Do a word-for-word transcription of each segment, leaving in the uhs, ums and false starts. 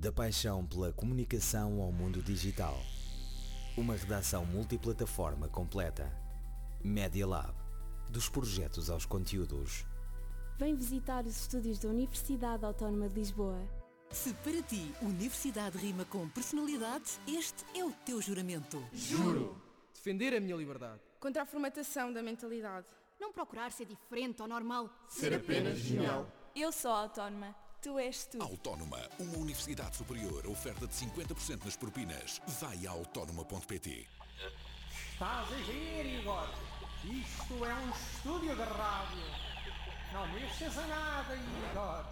Da paixão pela comunicação ao mundo digital. Uma redação multiplataforma completa. Media Lab. Dos projetos aos conteúdos. Vem visitar os estúdios da Universidade Autónoma de Lisboa. Se para ti universidade rima com personalidade, este é o teu juramento. Juro defender a minha liberdade. Contra a formatação da mentalidade. Não procurar ser diferente ou normal. Ser apenas genial. Eu sou autónoma. Tu és tu. Autónoma, uma universidade superior, oferta de cinquenta por cento nas propinas. Vai a autónoma ponto pt. Estás a ver, Igor? Isto é um estúdio de rádio. Não mexas a nada, Igor.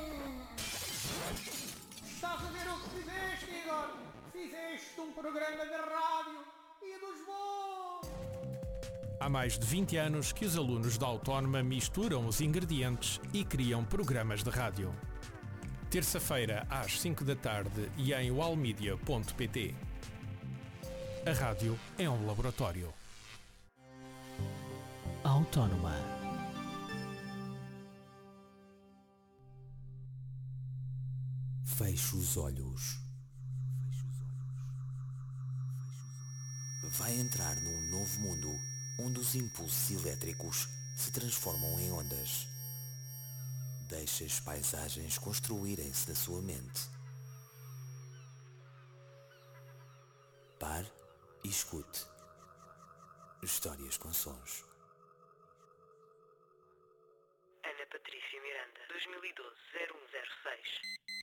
Estás a ver o que fizeste, Igor? Fizeste um programa de rádio e dos bons. Há mais de vinte anos que os alunos da Autónoma misturam os ingredientes e criam programas de rádio. Terça-feira às cinco da tarde e em walmedia ponto pt. A rádio é um laboratório. Autónoma. Feche os olhos. Vai entrar num novo mundo onde os impulsos elétricos se transformam em ondas. Deixe as paisagens construírem-se na sua mente. Pare e escute. Histórias com sons. Ana Patrícia Miranda, dois mil e doze, zero um zero seis.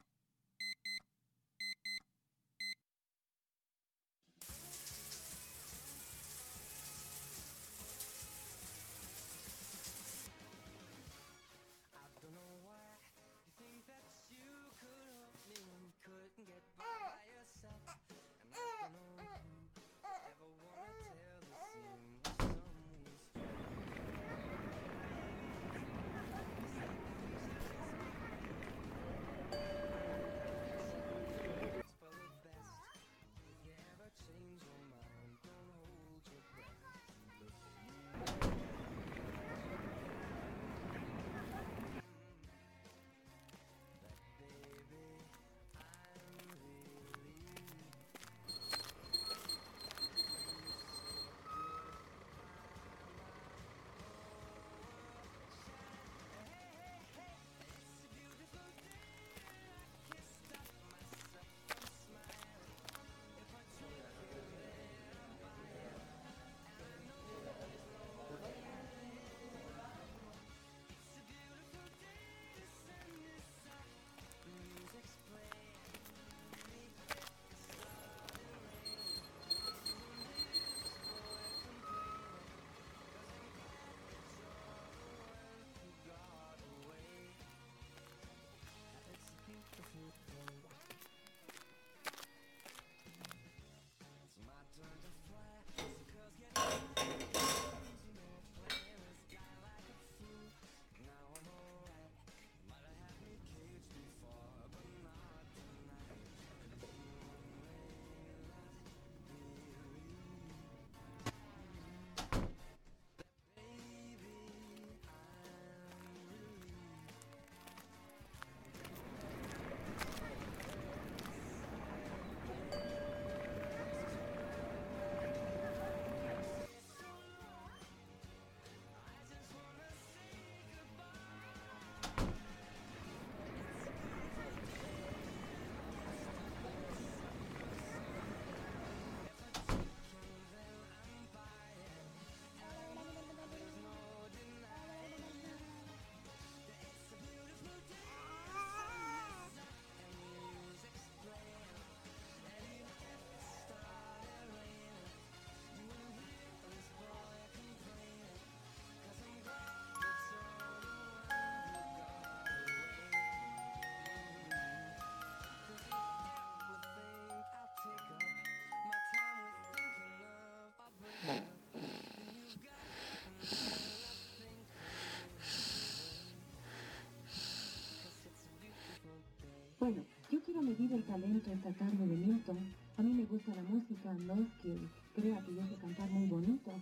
Bueno, yo quiero medir el talento esta tarde de Milton. A mí me gusta la música, no es que crea que yo sé cantar muy bonito.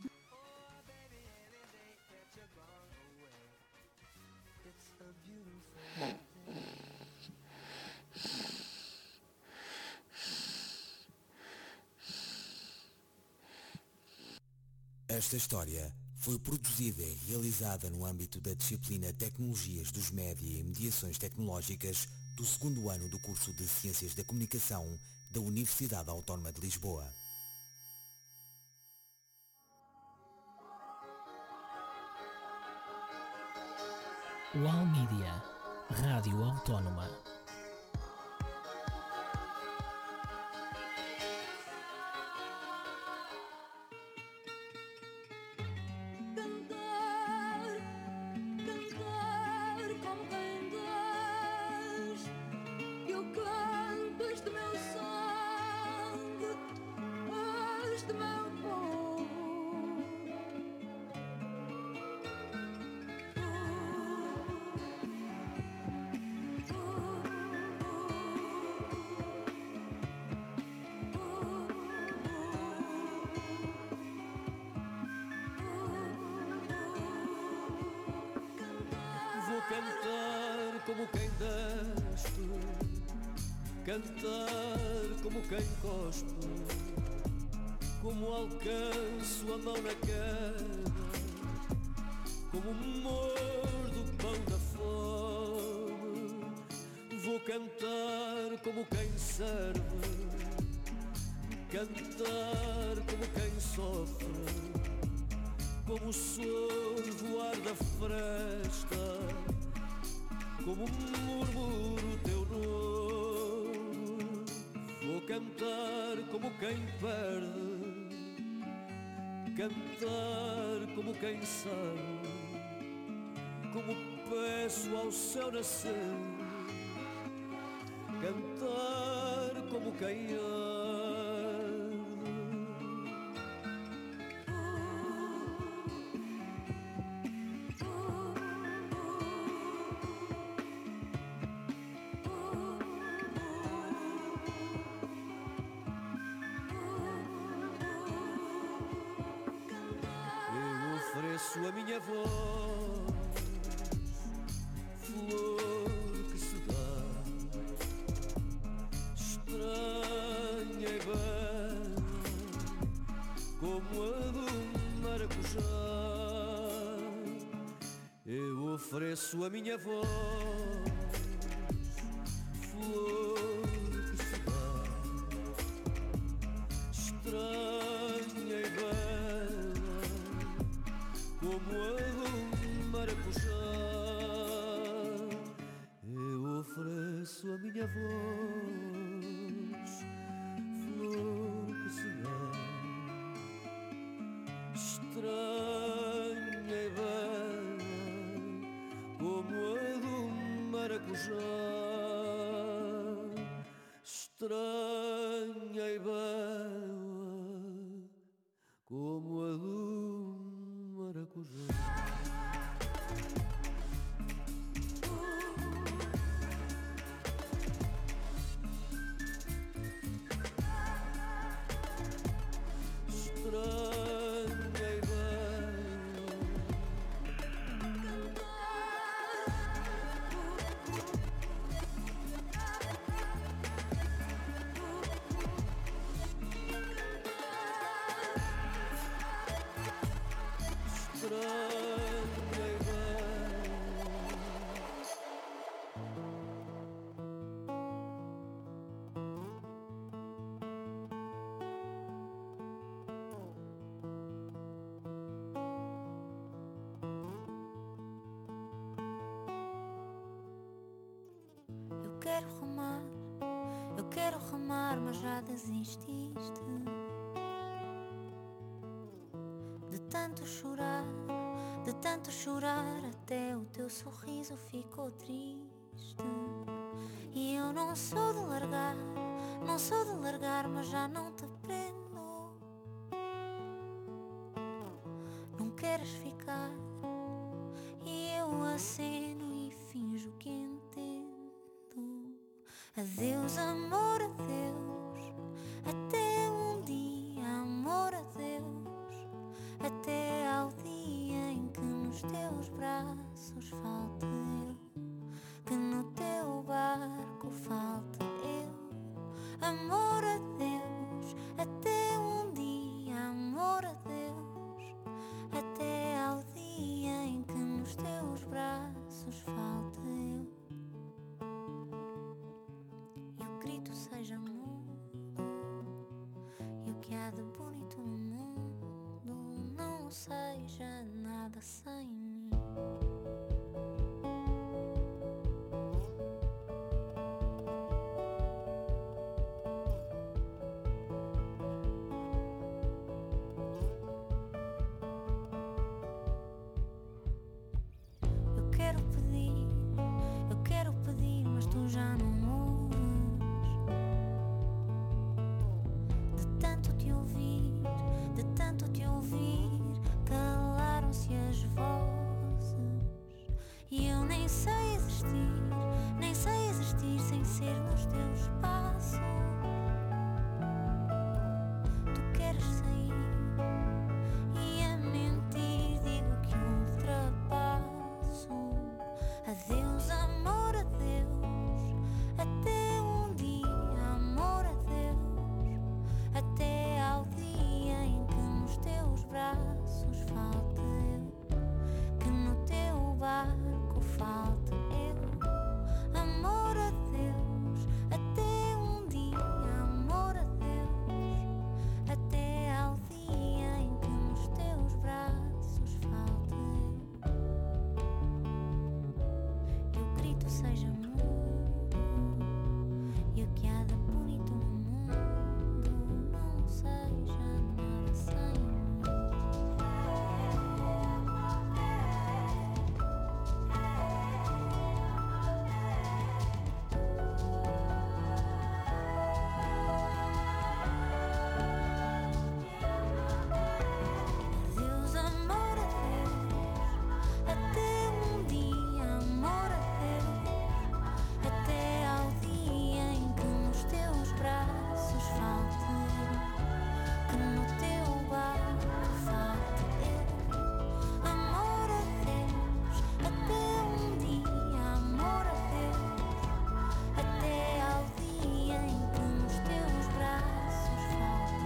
Esta história foi produzida e realizada no âmbito da disciplina Tecnologias dos Média e Mediações Tecnológicas do segundo ano do curso de Ciências da Comunicação da Universidade Autónoma de Lisboa. UAL Mídia, Rádio Autónoma. Cantar como quem despe, cantar como quem cospe, como alcanço a mão na queda, como mordo o pão da fome. Vou cantar como quem serve, cantar como quem sofre, como sorvo ar da fresta, como murmuro teu nome. Vou cantar como quem perde, cantar como quem sabe, como peço ao céu nascer, cantar como quem arde. Ofereço a minha voz, flor que se dá, estranha e bela, como a do maracujá. Eu ofereço a minha voz, flor que se dá, estranha e bela, como a do maracujá. Eu ofereço a minha voz, flor que se dá, estranha e bela, como a do maracujá. Estranha e bela, como a do maracujá. Eu quero remar, eu quero remar, mas já desististe de tanto chorar, de tanto chorar, até o teu sorriso ficou triste. E eu não sou de largar, não sou de largar, mas já não te prendo. Não queres ficar, e eu aceno e finjo que entendo. Adeus, amor, adeus, até um dia, amor, adeus, até ao dia em que nos teus braços falte eu, que no teu barco falte eu. Amor, adeus, até um dia, amor, adeus, grito seja mudo e o que há de bonito no mundo não seja nada sem mim. Eu quero pedir, eu quero pedir, mas tu já não ouves. De tanto te ouvir, de tanto te ouvir, calaram-se as vozes. E eu nem sei existir, nem sei existir sem ser nos teus passos. Tu queres sair e a mentir digo que ultrapasso. Adeus, amor, adeus, até um dia, amor, adeus, até ao dia em que nos teus braços falte eu, que no teu barco falte eu. Amor, adeus, até um dia, amor, adeus, até ao dia em que nos teus braços falte eu. Eu grito seja mudo e o que há de bonito no mundo não seja nada sem mim. Adeus, amor, adeus, até um dia, amor, adeus, até ao dia em que nos teus braços falte eu, que no teu barco falte eu. Amor, adeus, até um dia, amor, adeus, até ao dia em que nos teus braços falte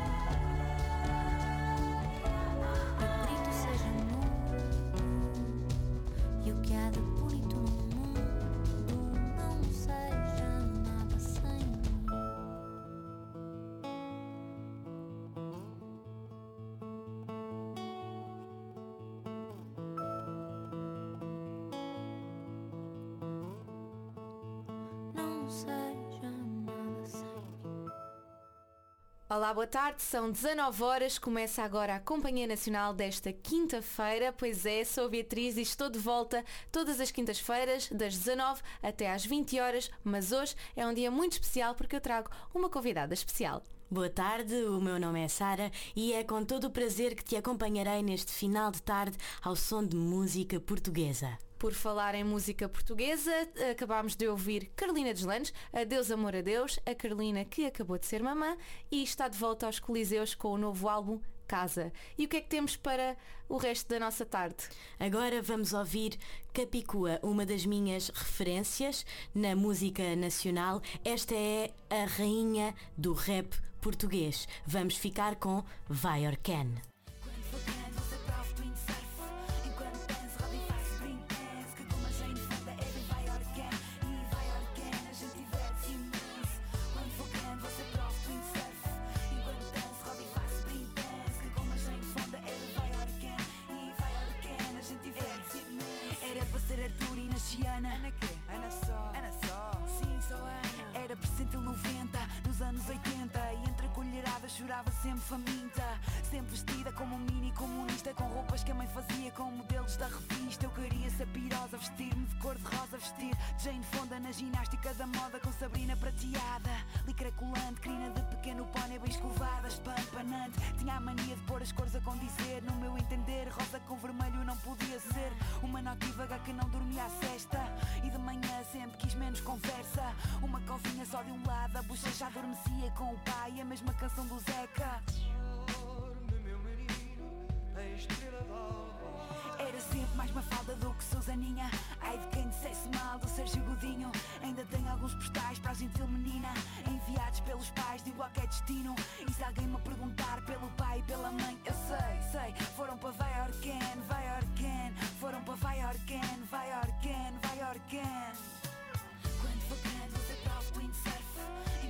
eu. Eu grito seja mudo e o que há de bonito no mundo não seja nada sem mim. Não seja nada sem mim. Olá, boa tarde, são dezanove horas, começa agora a Companhia Nacional desta quinta-feira. Pois é, sou a Beatriz e estou de volta todas as quintas-feiras, das dezanove até às vinte horas, mas hoje é um dia muito especial porque eu trago uma convidada especial. Boa tarde, o meu nome é Sara e é com todo o prazer que te acompanharei neste final de tarde ao som de música portuguesa. Por falar em música portuguesa, acabámos de ouvir Carolina Deslandes, Adeus, Amor, Adeus, a Carolina que acabou de ser mamã e está de volta aos Coliseus com o novo álbum Casa. E o que é que temos para o resto da nossa tarde? Agora vamos ouvir Capicua, uma das minhas referências na música nacional. Esta é a rainha do rap português. Vamos ficar com Vai Orcan. Ana quê? Ana só. Ana só. Sim, só Ana. Era percentil noventa, nos anos oitenta. E entre a colherada chorava sempre faminta. Sempre vestida como um mini comunista, com roupas que a mãe fazia com modelos da revista. Eu queria ser pirosa, vestir-me de cor de rosa, vestir Jane Fonda na ginástica da moda com Sabrina prateada. Licra colante, crina de pequeno pônei bem escovada, espampanante. Tinha a mania de pôr as cores a condizer. No meu entender, rosa com vermelho não podia ser. Uma notívaga que não dormia à sesta. E de manhã sempre quis menos conversa. Uma covinha só de um lado, a bochecha adormecia com o pai. A mesma canção do Zeca. Era sempre mais Mafalda do que Susaninha. Ai de quem dissesse mal do Sérgio Godinho. Ainda tenho alguns postais para a gentil menina, enviados pelos pais de igual que é destino. E se alguém me perguntar pelo pai e pela mãe, eu sei, sei. Foram para Vai Orcan, Vai Orcan. Foram para Vai Orcan, Vai Orcan, Vai Orcan. Quando for grande vou ser para o windsurf.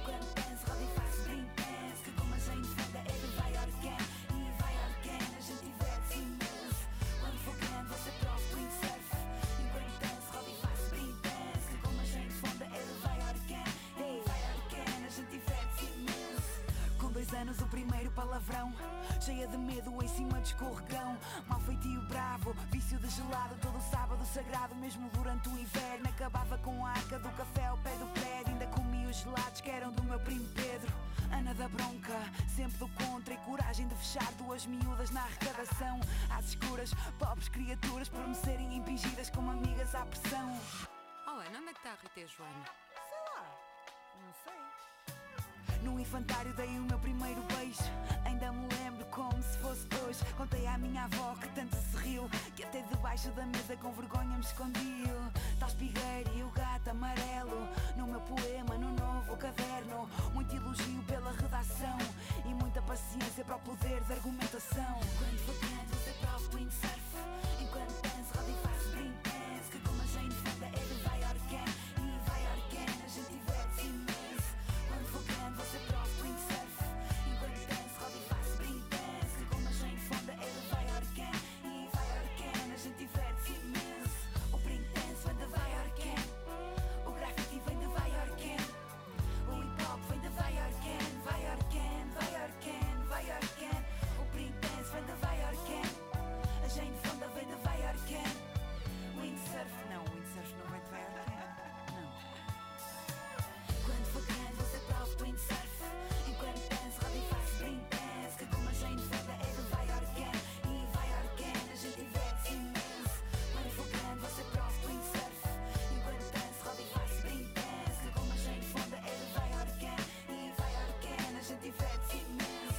primeiro palavrão. Cheia de medo em cima de escorregão. Mal feitio bravo, vício de gelado. Todo sábado sagrado, mesmo durante o inverno. Acabava com a arca do café ao pé do prédio. Ainda comia os gelados que eram do meu primo Pedro. Ana da bronca, sempre do contra. E coragem de fechar duas miúdas na arrecadação. Às escuras, pobres criaturas por me serem impingidas como amigas à pressão. Oh Ana, onde é que está a Rita e a Joana? Sei lá, não sei. No infantário dei o meu primeiro beijo. Ainda me lembro como se fosse hoje. Contei à minha avó que tanto se riu, que até debaixo da mesa com vergonha me escondiu. Tal espigueiro e o gato amarelo no meu poema, no novo caderno. Muito elogio pela redação e muita paciência para o poder de argumentação. Quando for grande vou ser prof windsurf. Enquanto danço, rodo e faço bring dance. Que como a Jane Fonda é de vai organ. E vai organ, a gente diverte-se imenso. Quando for grande vou ser prof windsurf. Enquanto danço, rodo e faço bring dance. Que como a Jane Fonda é de vai organ. E vai organ, a gente diverte-se imenso. O bring dance vem de vai organ. O graffiti vem de vai organ. O hip hop vem de vai organ. Vai organ, vai organ, vai organ. O bring dance vem de vai organ. A Jane Fonda vem de vai organ. Windsurf, não, windsurf não vem de vai organ. Não. Quando for grande vou ser prof de windsurf. Enquanto danço, rodo e faço bring dance. Que como a Jane Fonda é de vai organ. E vai organ, a gente diverte-se imenso. Quando for grande vou ser prof de windsurf. Enquanto danço, rodo e faço bring dance. Que como a Jane Fonda é de vai organ. E vai organ, a gente diverte-se imenso.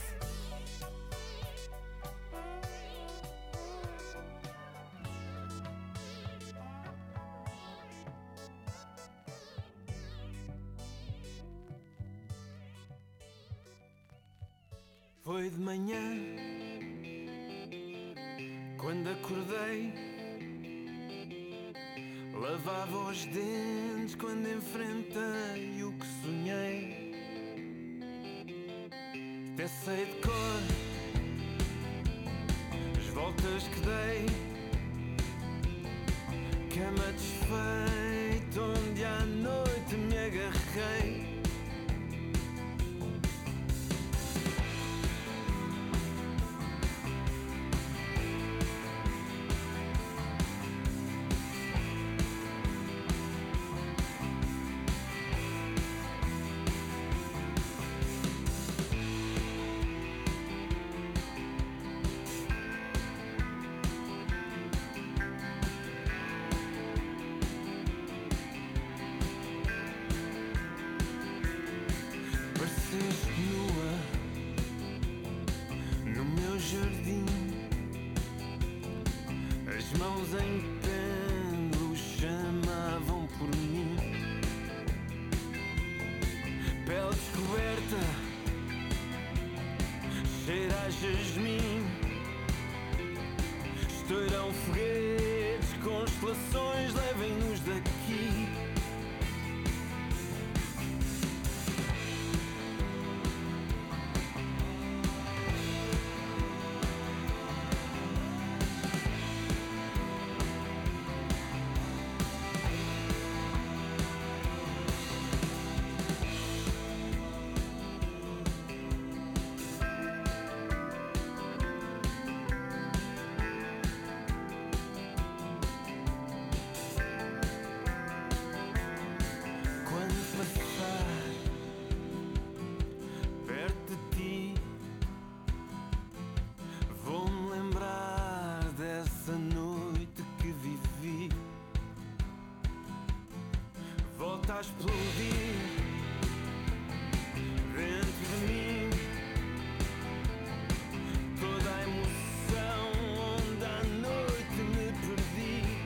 Foi de manhã, quando acordei, lavava os dentes quando enfrentei o que sonhei. Até sei de cor as voltas que dei, cama desfeita onde à noite me agarrei. Pareceste nua no meu jardim, as mãos em pêndulo chamavam por mim. Pele descoberta, cheira a jasmim. Estourão foguetes, constelações, levem-nos daqui. A explodir dentro de mim toda a emoção onde à noite me perdi.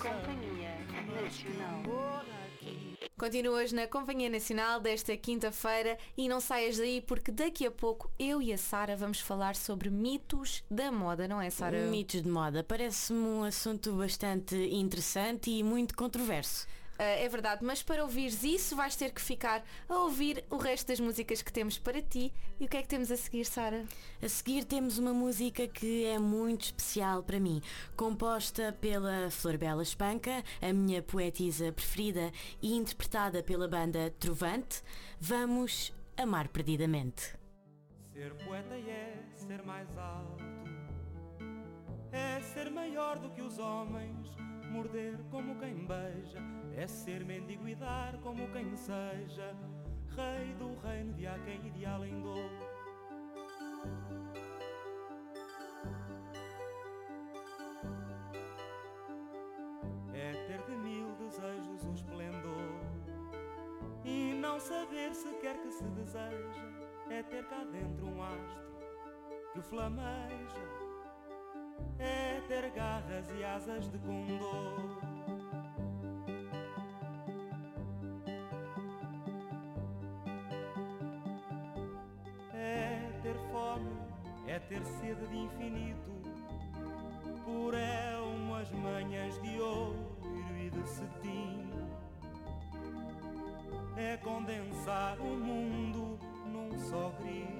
Companhia Nacional. Continuas na Companhia Nacional desta quinta-feira e não saias daí porque daqui a pouco eu e a Sara vamos falar sobre mitos da moda, não é, Sara? Mitos de moda, parece-me um assunto bastante interessante e muito controverso. Uh, é verdade, mas para ouvires isso vais ter que ficar a ouvir o resto das músicas que temos para ti. E o que é que temos a seguir, Sara? A seguir temos uma música que é muito especial para mim, composta pela Flor Bela Espanca, a minha poetisa preferida, e interpretada pela banda Trovante. Vamos amar perdidamente. Ser poeta é ser mais alto, é ser maior do que os homens, morder como quem beija, é ser mendigo e dar como quem seja, rei do reino de há quem ideal em dor. É ter de mil desejos o esplendor e não saber sequer que se deseja, é ter cá dentro um astro que flameja, é ter garras e asas de condor. É ter fome, é ter sede de infinito, por é umas manhãs de ouro e de cetim, é condensar o mundo num só grito.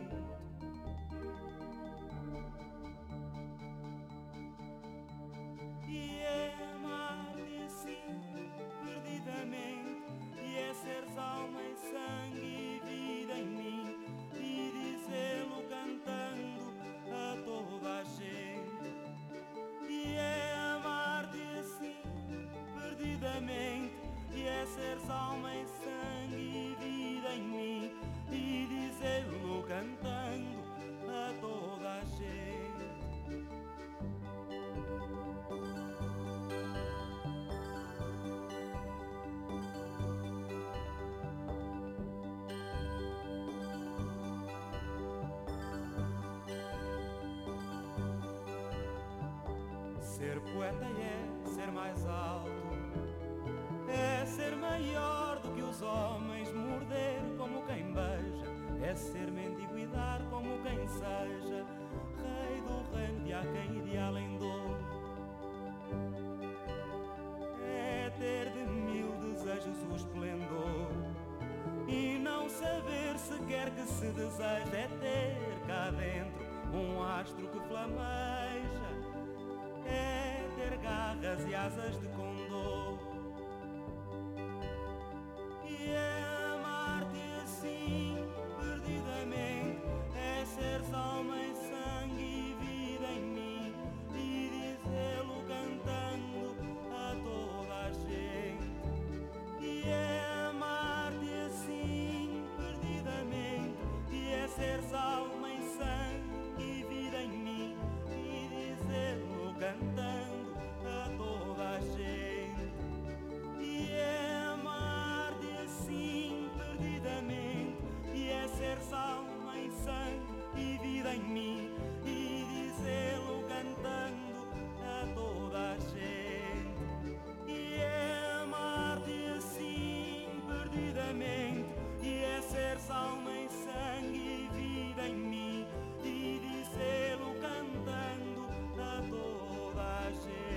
E é amar-te assim, perdidamente, e é seres alma e sangue e vida em mim, e dizê-lo cantando a toda a gente. E é amar-te assim, perdidamente, e é seres alma e sangue e vida em mim, e dizê-lo cantando a toda a gente. Ser poeta é ser mais alto, é ser maior do que os homens, morder como quem beija, é ser mendigo e dar como quem seja, rei do reino de há quem ideal em dor. É ter de mil desejos o esplendor e não saber sequer que se deseja, é ter cá dentro um astro que flameja, é ter garras e asas de condor. E é amar-te assim, perdidamente, é seres alma e sangue e vida em mim, e dizê-lo cantando a toda a gente. E é amar-te assim, perdidamente, e é seres alma e sangue e vida em mim, e dizê-lo cantando a toda a gente. E é amar-te assim, perdidamente, e é seres alma e sangue e vida em mim, e dizê-lo cantando a toda a gente. E é amar-te assim, perdidamente, e é seres alma e sangue e vida em mim, e dizê-lo cantando a toda a gente.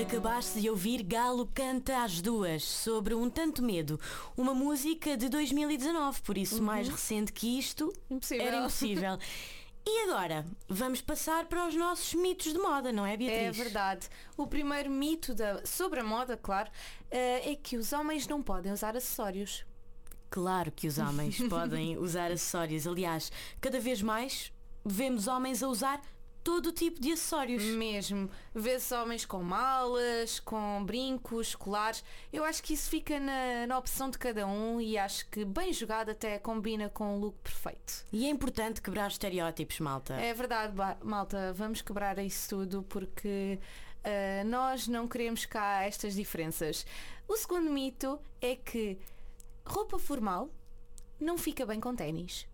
Acabaste de ouvir Galo Canta às Duas, sobre Um Tanto Medo, uma música de dois mil e dezanove, por isso Uhum. mais recente que isto Impossível. era impossível. E agora, vamos passar para os nossos mitos de moda, não é, Beatriz? É verdade. O primeiro mito da... sobre a moda, claro, é que os homens não podem usar acessórios. Claro que os homens podem usar acessórios. Aliás, cada vez mais vemos homens a usar todo o tipo de acessórios. Mesmo. Vê-se homens com malas, com brincos, colares. Eu acho que isso fica na, na opção de cada um e acho que bem jogado até combina com o look perfeito. E é importante quebrar estereótipos, malta. É verdade, ba- malta. Vamos quebrar isso tudo porque uh, nós não queremos cá estas diferenças. O segundo mito é que roupa formal não fica bem com ténis.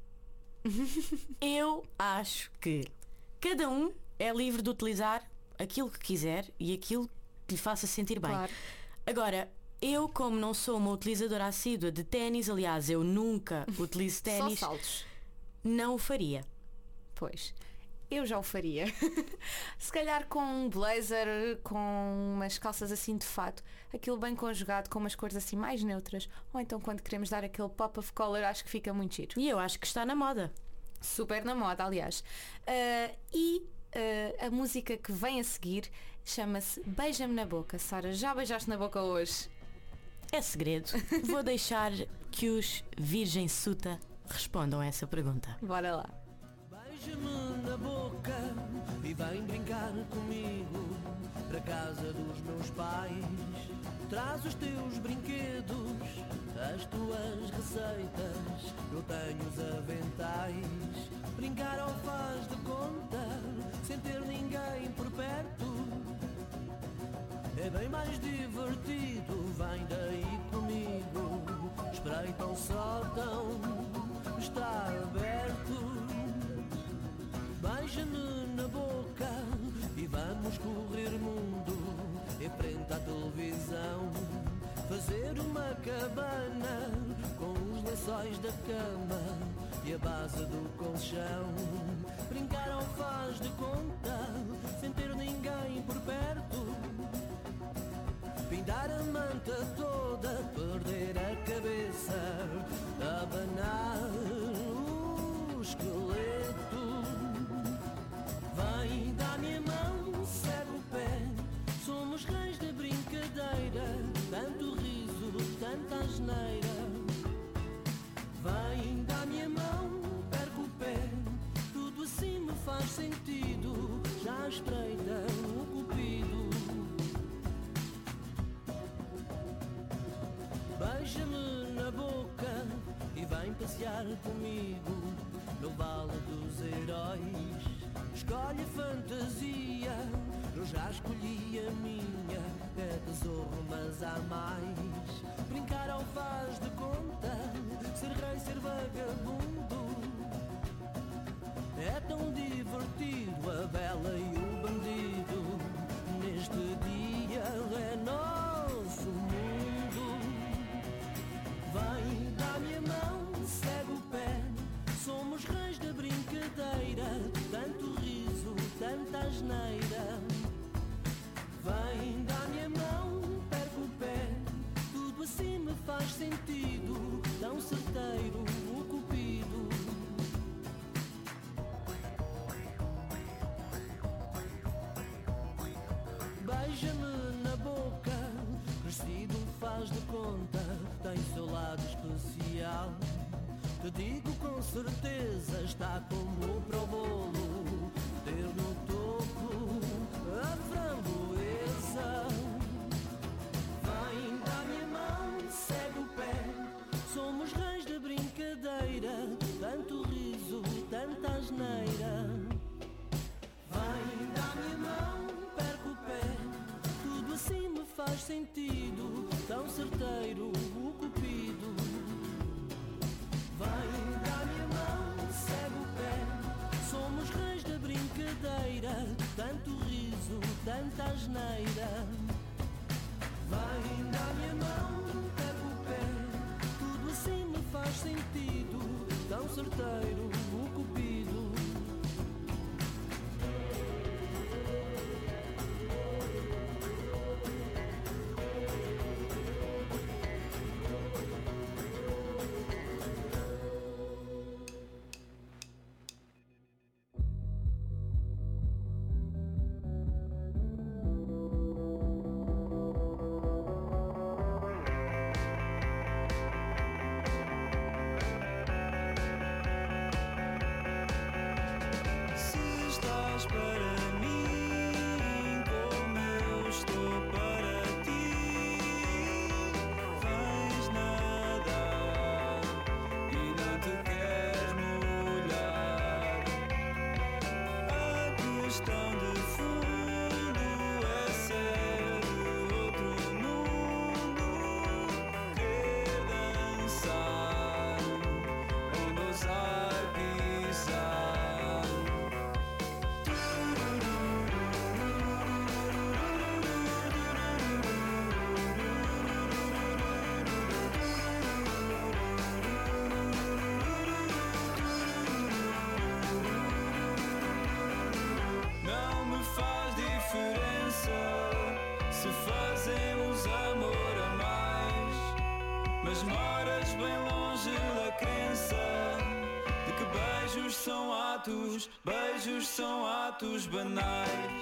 Eu acho que cada um é livre de utilizar aquilo que quiser e aquilo que lhe faça sentir bem. Claro. Agora, eu, como não sou uma utilizadora assídua de ténis, aliás, eu nunca utilizo ténis, Só saltos. não o faria. Pois, eu já o faria. Se calhar com um blazer, com umas calças assim de fato, aquilo bem conjugado, com umas cores assim mais neutras. Ou então quando queremos dar aquele pop of color, acho que fica muito giro. E eu acho que está na moda. Super na moda, aliás. Uh, e uh, a música que vem a seguir chama-se Beija-me na Boca. Sara, já beijaste na boca hoje? É segredo. Vou deixar que os Virgem Suta respondam a essa pergunta. Bora lá. Beija-me na boca e vem brincar comigo para casa dos meus pais. Traz os teus brinquedos, as tuas receitas, eu tenho os aventais. Brincar ao faz de conta, sem ter ninguém por perto. É bem mais divertido, vem daí comigo. Espreita o sótão, está aberto. Beija-me na boca e vamos correr mundo em frente à televisão. Fazer uma cabana com os lençóis da cama e a base do colchão. Brincar ao faz de conta, sem ter ninguém por perto. Pintar a manta toda, perder a cabeça, abanar o esqueleto. Vem, dá-me a mão, segue o pé, somos reis da brincadeira, tanto riso, tanta asneira. Vem, dá-me a mão, perco o pé, tudo assim me faz sentido, já espreita o cupido. Beija-me na boca e vem passear comigo no Vale dos Heróis. Escolhe fantasia, eu já escolhi a minha, é tesouro mas há mais. Brincar ao faz de conta, ser rei, ser vagabundo. É tão divertido a bela e o bandido, neste dia é nosso mundo. Vem, dá-me a mão, segue o pé, somos reis da brincadeira, tanto riso, tanta asneira. Vem, dá-me a mão, perco o pé, tudo assim me faz sentido, tão certeiro o cupido. Beija-me na boca, crescido faz de conta, tem seu lado especial. Te digo com certeza, está como para o bolo, ter no topo a framboesa. Vem, dá-me a mão, segue o pé, somos reis da brincadeira, tanto riso, tanta asneira. Vem, dá-me a mão, perco o pé, tudo assim me faz sentido, tão certeiro o cupido. Vem, dá-me a mão, segue o pé, somos reis da brincadeira, tanto riso, tanta asneira. Vem, dá-me a mão, perco o pé, tudo assim me faz sentido, tão certeiro o cupido. atos, beijos são atos banais.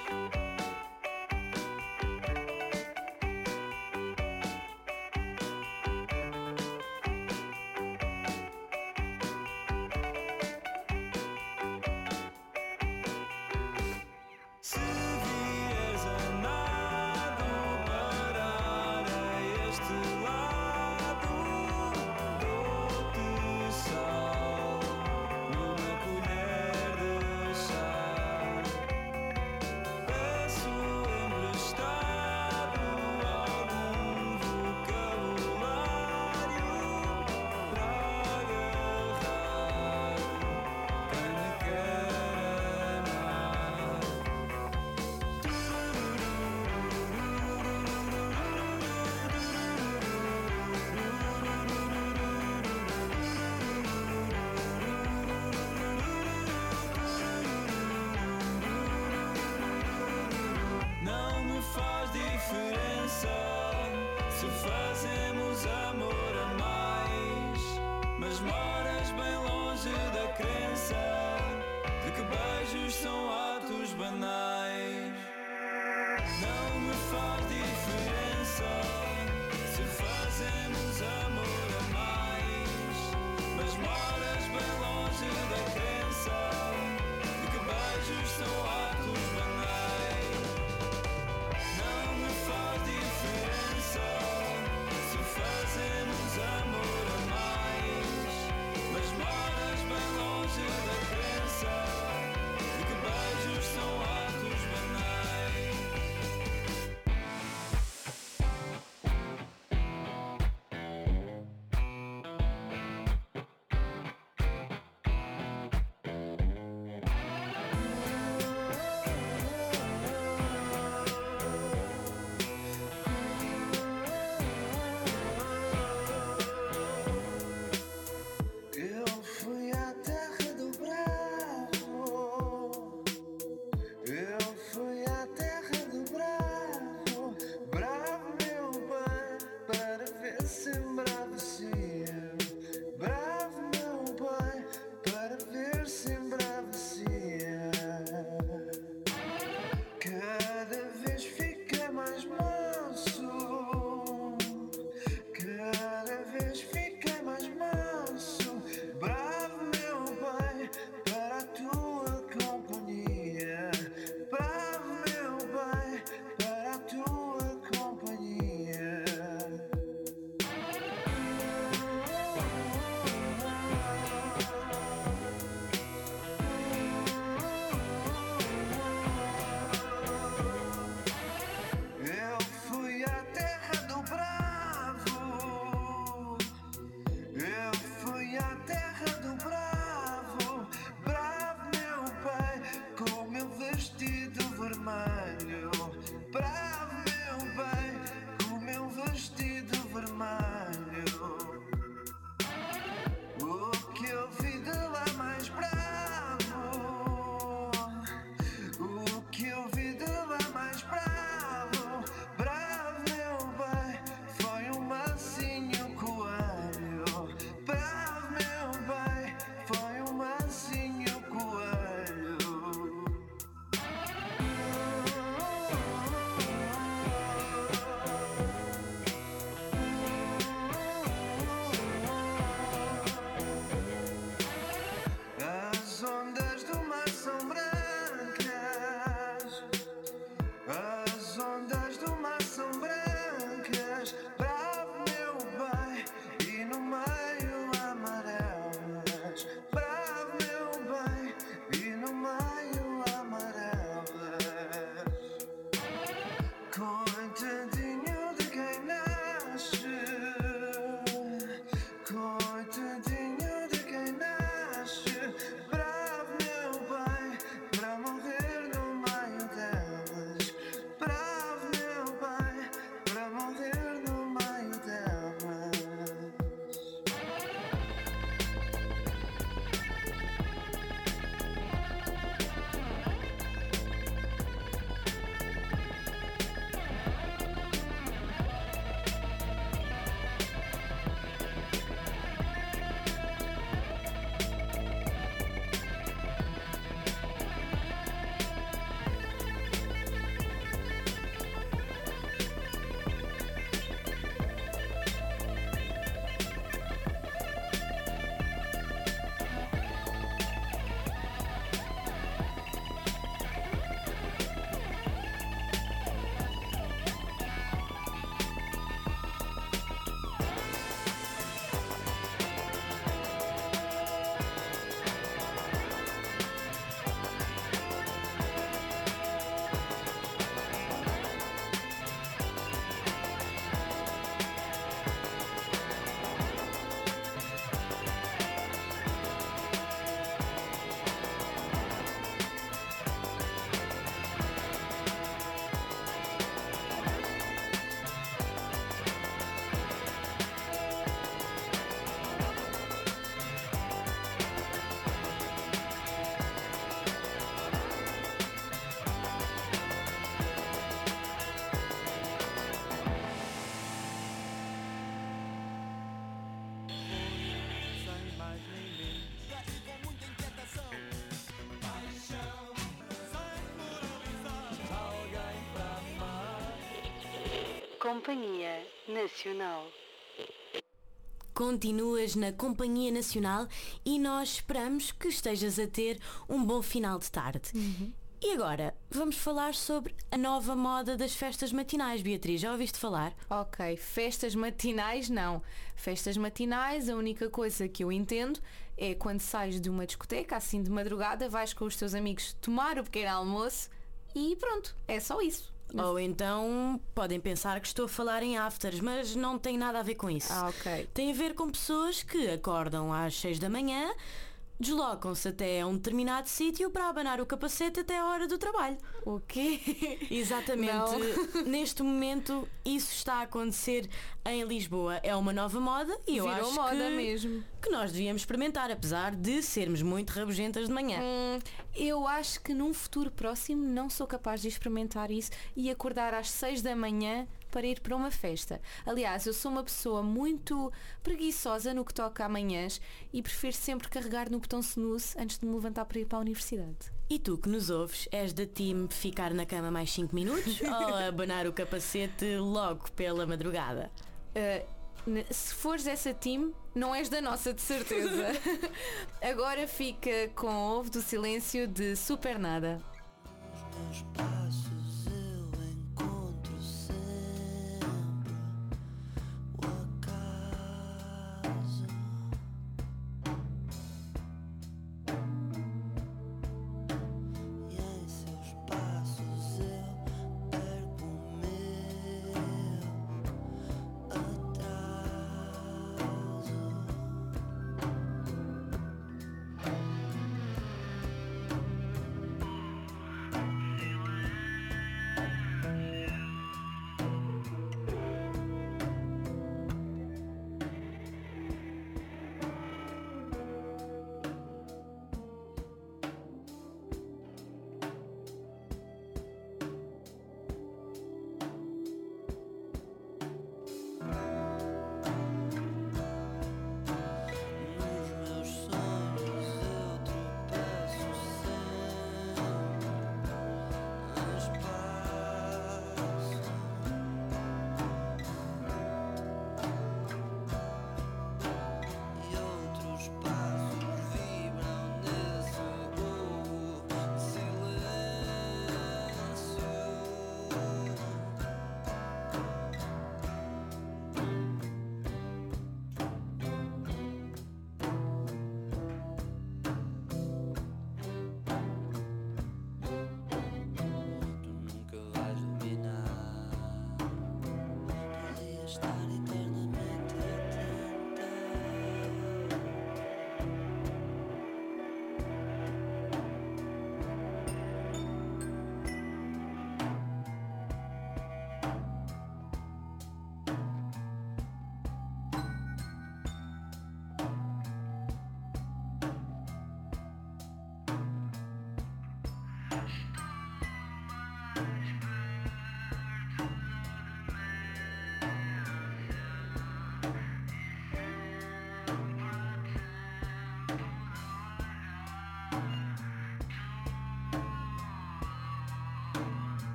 Companhia Nacional. Continuas na Companhia Nacional e nós esperamos que estejas a ter um bom final de tarde. Uhum. E agora, vamos falar sobre a nova moda das festas matinais. Beatriz, já ouviste falar? Ok, festas matinais não. Festas matinais, a única coisa que eu entendo é quando sais de uma discoteca, assim de madrugada, vais com os teus amigos tomar o pequeno almoço e pronto, é só isso. Ou então podem pensar que estou a falar em afters, mas não tem nada a ver com isso. Ah, ok. Tem a ver com pessoas que acordam às seis da manhã, deslocam-se até a um determinado sítio para abanar o capacete até a hora do trabalho. O quê? Exatamente. Neste momento isso está a acontecer em Lisboa. É uma nova moda e eu Virou acho moda que, mesmo. que nós devíamos experimentar, apesar de sermos muito rabugentas de manhã. Hum, eu acho que num futuro próximo não sou capaz de experimentar isso e acordar às seis da manhã para ir para uma festa. Aliás, eu sou uma pessoa muito preguiçosa no que toca a manhãs e prefiro sempre carregar no botão snooze antes de me levantar para ir para a universidade. E tu que nos ouves, és da time ficar na cama mais cinco minutos ou abanar o capacete logo pela madrugada? Uh, se fores essa time, não és da nossa, de certeza. Agora fica com o Ovo do Silêncio de Super Nada.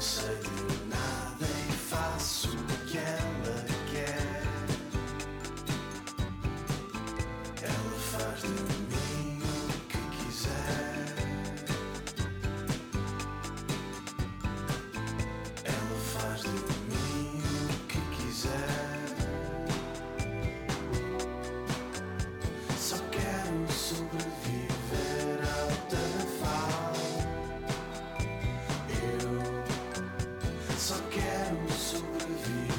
sei de nada e faço o que ela quer. Ela faz de mim o que quiser. Ela faz de mim o que quiser. Só quero sobreviver ao Tarrafal. Eu só quero sobreviver.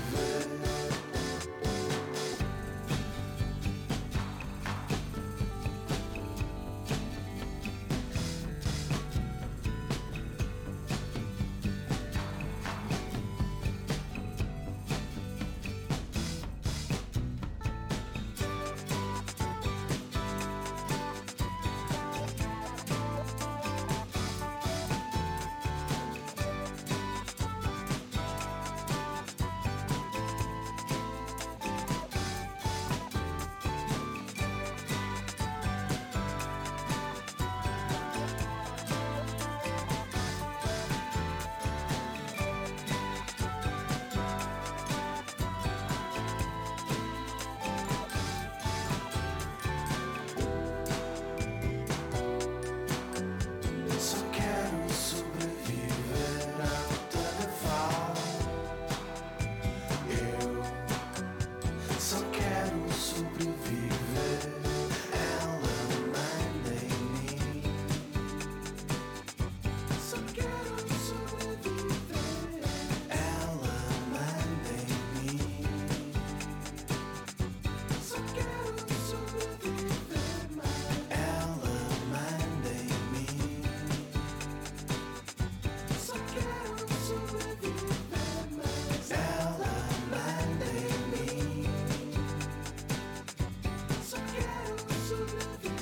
Só quero sobreviver ao Tarrafal. Eu só quero sobreviver. Ela manda em mim. Só quero sobreviver. Ela manda em mim. Só quero sobreviver, mas ela manda em mim. Só quero sobreviver, mas ela manda em mim. Só quero sobreviver.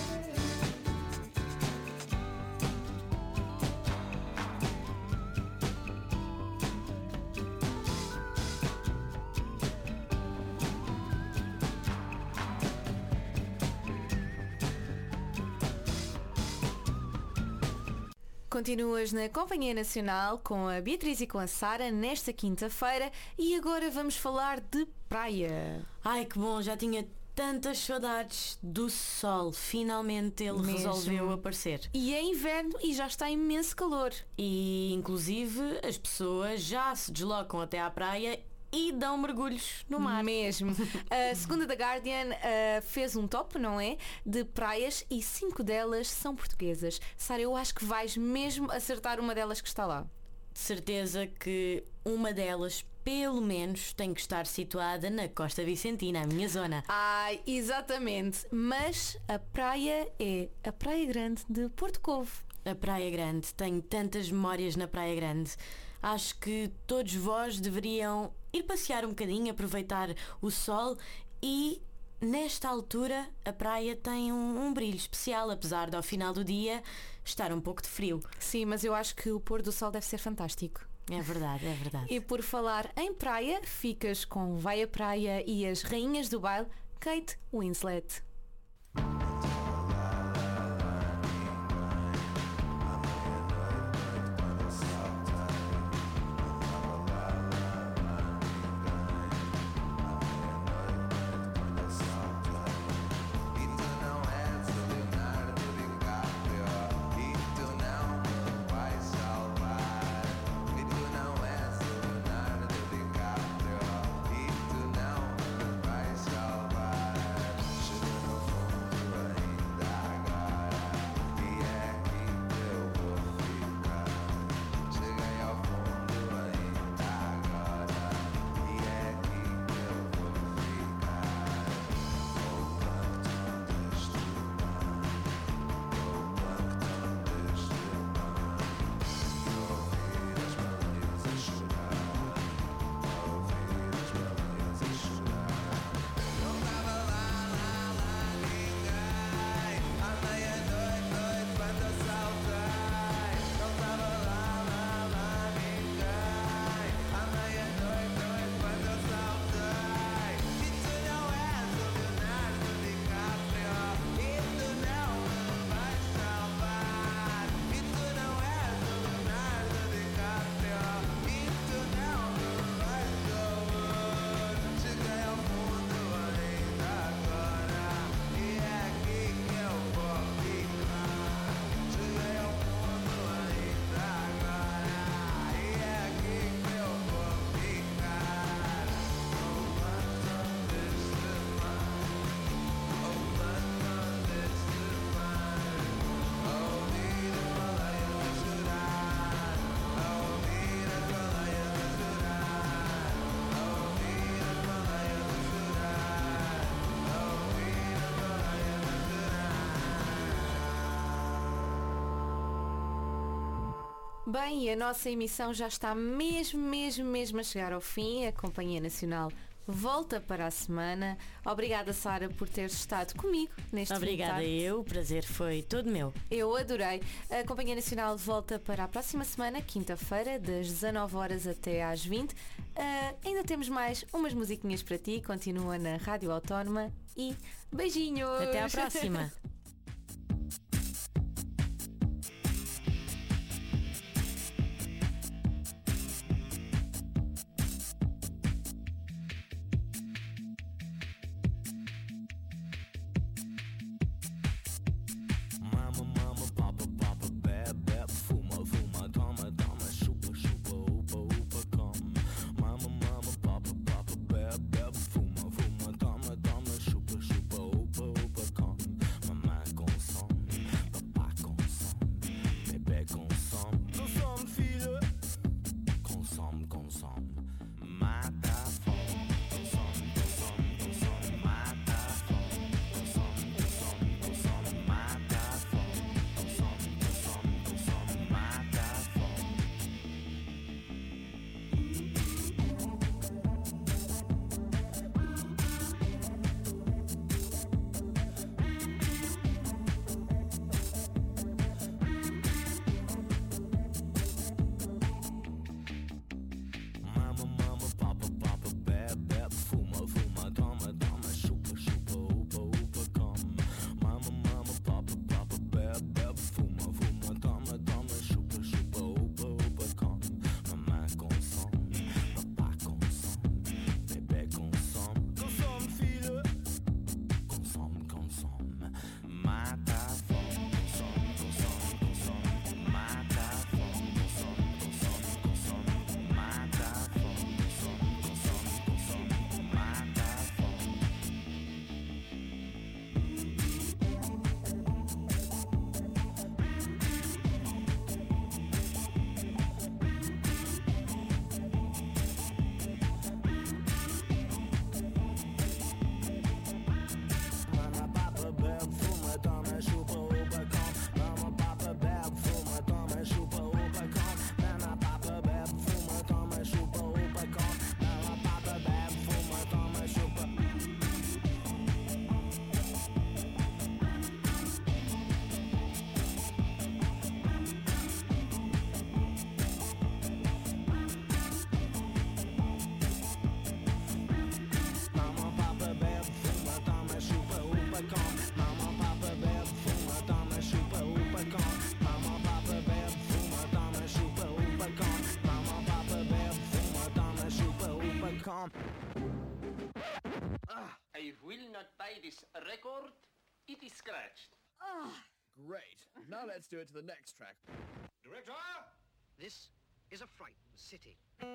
Continuas na Companhia Nacional com a Beatriz e com a Sara nesta quinta-feira e agora vamos falar de praia. Ai, que bom, já tinha tantas saudades do sol. Finalmente ele Mesmo. resolveu aparecer. E é inverno e já está imenso calor. E inclusive as pessoas já se deslocam até à praia e dão mergulhos no mar. Mesmo. A segunda da Guardian uh, fez um top, não é? De praias e cinco delas são portuguesas. Sara, eu acho que vais mesmo acertar uma delas que está lá. De certeza que uma delas, pelo menos, tem que estar situada na Costa Vicentina, a minha zona. Ai, exatamente. Mas a praia é a Praia Grande de Porto Covo. A Praia Grande. Tenho tantas memórias na Praia Grande. Acho que todos vós deveriam ir passear um bocadinho, aproveitar o sol e nesta altura a praia tem um, um brilho especial, apesar de ao final do dia estar um pouco de frio. Sim, mas eu acho que o pôr do sol deve ser fantástico. É verdade, é verdade. E por falar em praia, ficas com Vai à Praia e as rainhas do baile, Kate Winslet. Should Bem, e a nossa emissão já está mesmo, mesmo, mesmo a chegar ao fim. A Companhia Nacional volta para a semana. Obrigada, Sara, por teres estado comigo neste Obrigada eu, o prazer foi todo meu. Eu adorei. A Companhia Nacional volta para a próxima semana, quinta-feira, das dezanove horas até às vinte. Uh, ainda temos mais umas musiquinhas para ti. Continua na Rádio Autónoma e beijinhos! Até à próxima! I will not buy this record. It is scratched. Ah, great. Now let's do it to the next track. Director! This is a frightened city.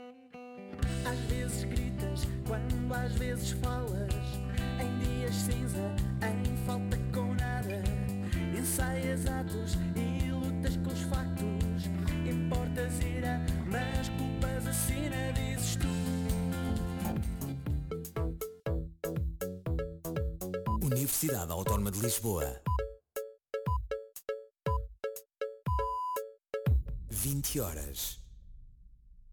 Às vezes gritas, quando às vezes falas, em dias cinza, em falta com nada, ensaias atos e lutas com os factos, importas ira, mas culpas a sina, dizes tu. Universidade Autónoma de Lisboa. vinte horas.